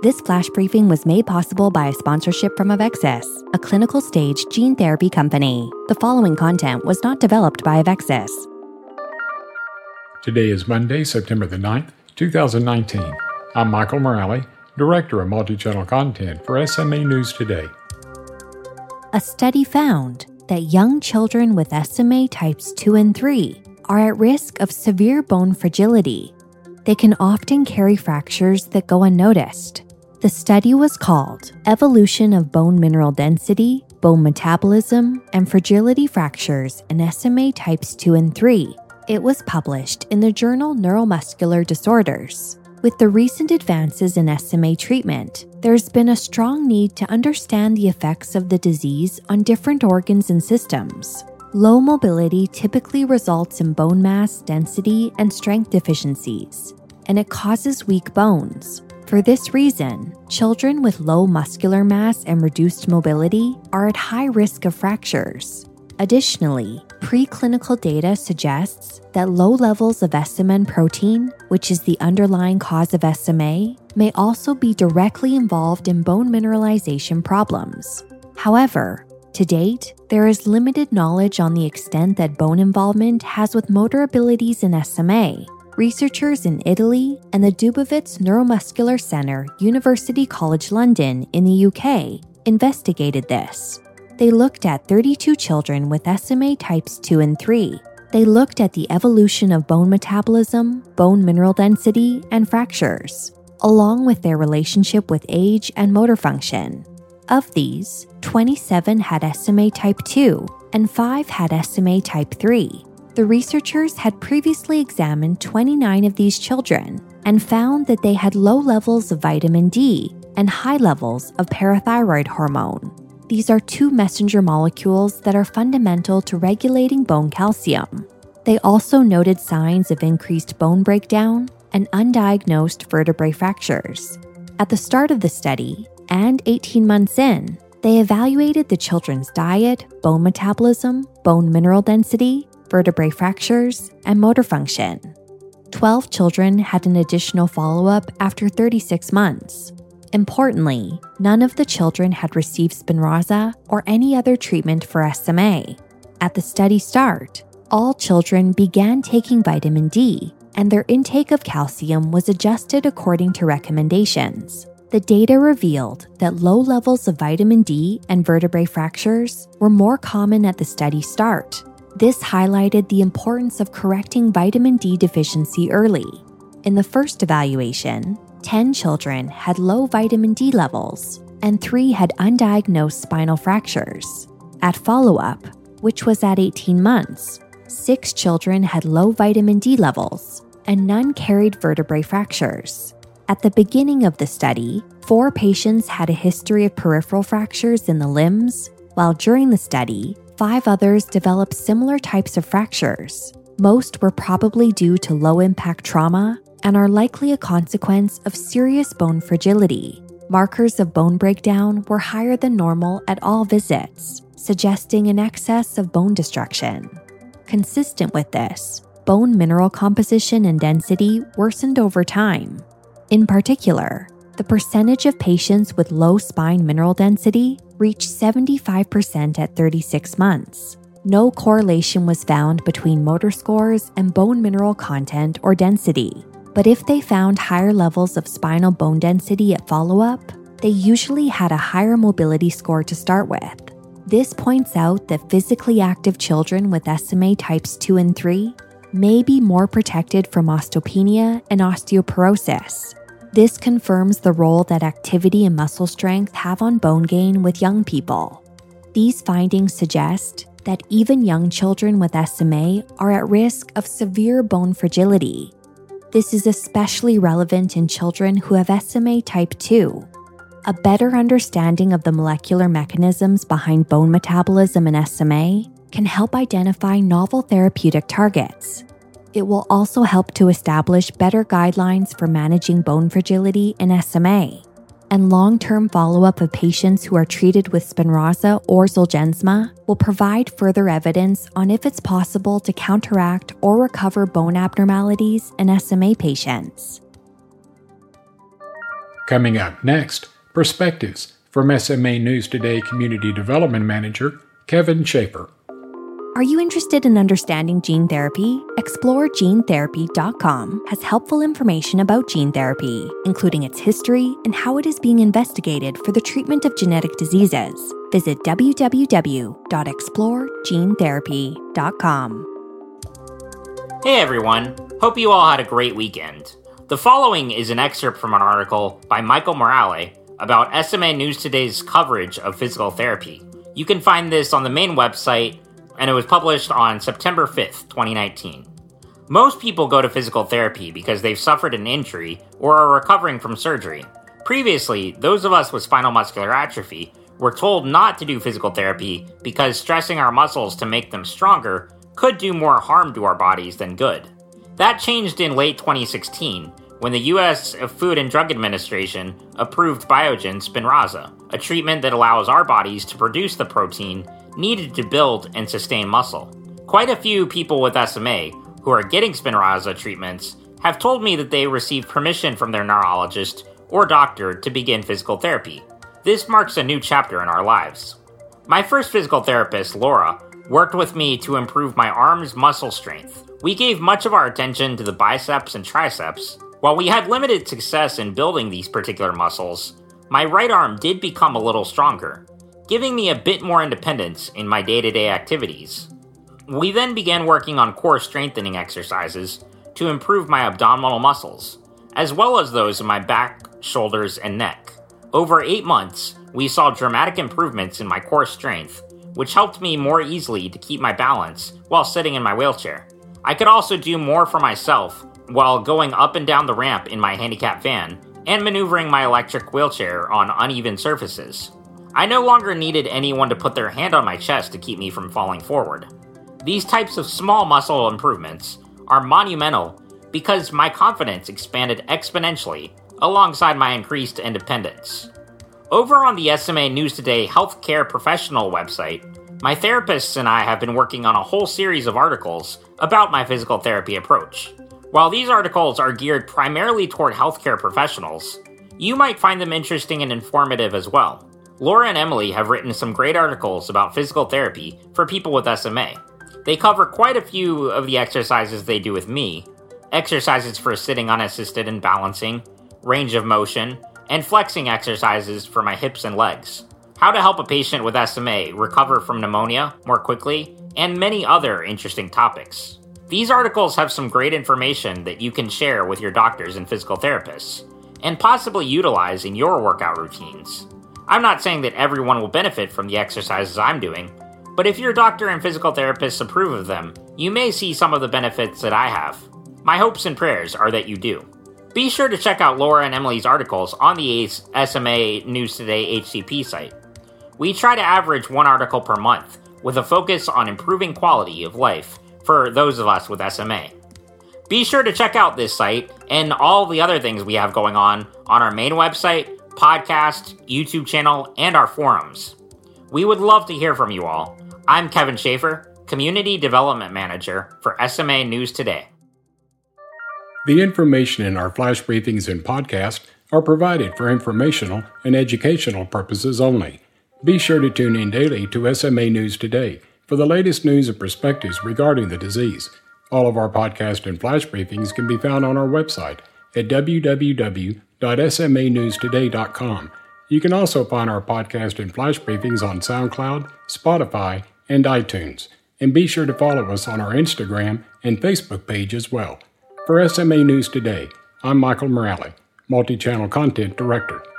This flash briefing was made possible by a sponsorship from Avexis, a clinical stage gene therapy company. The following content was not developed by Avexis. Today is Monday, September the 9th, 2019. I'm Michael Morale, Director of Multi-Channel Content for SMA News Today. A study found that young children with SMA types 2 and 3 are at risk of severe bone fragility. They can often carry fractures that go unnoticed. The study was called Evolution of Bone Mineral Density, Bone Metabolism, and Fragility Fractures in SMA Types 2 and 3. It was published in the journal Neuromuscular Disorders. With the recent advances in SMA treatment, there's been a strong need to understand the effects of the disease on different organs and systems. Low mobility typically results in bone mass, density, and strength deficiencies, and it causes weak bones. For this reason, children with low muscular mass and reduced mobility are at high risk of fractures. Additionally, preclinical data suggests that low levels of SMN protein, which is the underlying cause of SMA, may also be directly involved in bone mineralization problems. However, to date, there is limited knowledge on the extent that bone involvement has with motor abilities in SMA. Researchers in Italy and the Dubovitz Neuromuscular Centre, University College London in the UK, investigated this. They looked at 32 children with SMA types 2 and 3. They looked at the evolution of bone metabolism, bone mineral density, and fractures, along with their relationship with age and motor function. Of these, 27 had SMA type 2 and 5 had SMA type 3. The researchers had previously examined 29 of these children and found that they had low levels of vitamin D and high levels of parathyroid hormone. These are two messenger molecules that are fundamental to regulating bone calcium. They also noted signs of increased bone breakdown and undiagnosed vertebrae fractures. At the start of the study, and 18 months in, they evaluated the children's diet, bone metabolism, bone mineral density, vertebrae fractures, and motor function. 12 children had an additional follow-up after 36 months. Importantly, none of the children had received Spinraza or any other treatment for SMA. At the study start, all children began taking vitamin D, and their intake of calcium was adjusted according to recommendations. The data revealed that low levels of vitamin D and vertebrae fractures were more common at the study start. This highlighted the importance of correcting vitamin D deficiency early. In the first evaluation, 10 children had low vitamin D levels, and 3 had undiagnosed spinal fractures. At follow-up, which was at 18 months, 6 children had low vitamin D levels, and none carried vertebrae fractures. At the beginning of the study, 4 patients had a history of peripheral fractures in the limbs, while during the study, 5 others developed similar types of fractures. Most were probably due to low-impact trauma and are likely a consequence of serious bone fragility. Markers of bone breakdown were higher than normal at all visits, suggesting an excess of bone destruction. Consistent with this, bone mineral composition and density worsened over time. In particular, the percentage of patients with low spine mineral density reached 75% at 36 months. No correlation was found between motor scores and bone mineral content or density. But if they found higher levels of spinal bone density at follow-up, they usually had a higher mobility score to start with. This points out that physically active children with SMA types 2 and 3 may be more protected from osteopenia and osteoporosis. This confirms the role that activity and muscle strength have on bone gain with young people. These findings suggest that even young children with SMA are at risk of severe bone fragility. This is especially relevant in children who have SMA type 2. A better understanding of the molecular mechanisms behind bone metabolism in SMA can help identify novel therapeutic targets. It will also help to establish better guidelines for managing bone fragility in SMA. And long-term follow-up of patients who are treated with Spinraza or Zolgensma will provide further evidence on if it's possible to counteract or recover bone abnormalities in SMA patients. Coming up next, Perspectives from SMA News Today Community Development Manager Kevin Schaefer. Are you interested in understanding gene therapy? ExploreGeneTherapy.com has helpful information about gene therapy, including its history and how it is being investigated for the treatment of genetic diseases. Visit www.exploregenetherapy.com. Hey everyone, hope you all had a great weekend. The following is an excerpt from an article by Michael Morale about SMA News Today's coverage of physical therapy. You can find this on the main website, and it was published on September 5th, 2019. Most people go to physical therapy because they've suffered an injury or are recovering from surgery. Previously, those of us with spinal muscular atrophy were told not to do physical therapy because stressing our muscles to make them stronger could do more harm to our bodies than good. That changed in late 2016 when the U.S. Food and Drug Administration approved Biogen Spinraza, a treatment that allows our bodies to produce the protein needed to build and sustain muscle. Quite a few people with SMA who are getting Spinraza treatments have told me that they received permission from their neurologist or doctor to begin physical therapy. This marks a new chapter in our lives. My first physical therapist, Laura, worked with me to improve my arm's muscle strength. We gave much of our attention to the biceps and triceps. While we had limited success in building these particular muscles, my right arm did become a little stronger, giving me a bit more independence in my day-to-day activities. We then began working on core strengthening exercises to improve my abdominal muscles, as well as those in my back, shoulders, and neck. Over 8 months, we saw dramatic improvements in my core strength, which helped me more easily to keep my balance while sitting in my wheelchair. I could also do more for myself while going up and down the ramp in my handicap van and maneuvering my electric wheelchair on uneven surfaces. I no longer needed anyone to put their hand on my chest to keep me from falling forward. These types of small muscle improvements are monumental because my confidence expanded exponentially alongside my increased independence. Over on the SMA News Today Healthcare Professional website, my therapists and I have been working on a whole series of articles about my physical therapy approach. While these articles are geared primarily toward healthcare professionals, you might find them interesting and informative as well. Laura and Emily have written some great articles about physical therapy for people with SMA. They cover quite a few of the exercises they do with me, exercises for sitting unassisted and balancing, range of motion, and flexing exercises for my hips and legs, how to help a patient with SMA recover from pneumonia more quickly, and many other interesting topics. These articles have some great information that you can share with your doctors and physical therapists, and possibly utilize in your workout routines. I'm not saying that everyone will benefit from the exercises I'm doing, but if your doctor and physical therapists approve of them, you may see some of the benefits that I have. My hopes and prayers are that you do. Be sure to check out Laura and Emily's articles on the SMA News Today HCP site. We try to average one article per month, with a focus on improving quality of life for those of us with SMA. Be sure to check out this site and all the other things we have going on our main website, podcast, YouTube channel, and our forums. We would love to hear from you all. I'm Kevin Schaefer, Community Development Manager for SMA News Today. The information in our flash briefings and podcast are provided for informational and educational purposes only. Be sure to tune in daily to SMA News Today for the latest news and perspectives regarding the disease. All of our podcast and flash briefings can be found on our website at www.smanewstoday.com. You can also find our podcast and flash briefings on SoundCloud, Spotify, and iTunes. And be sure to follow us on our Instagram and Facebook page as well. For SMA News Today, I'm Michael Morale, Multi-Channel Content Director.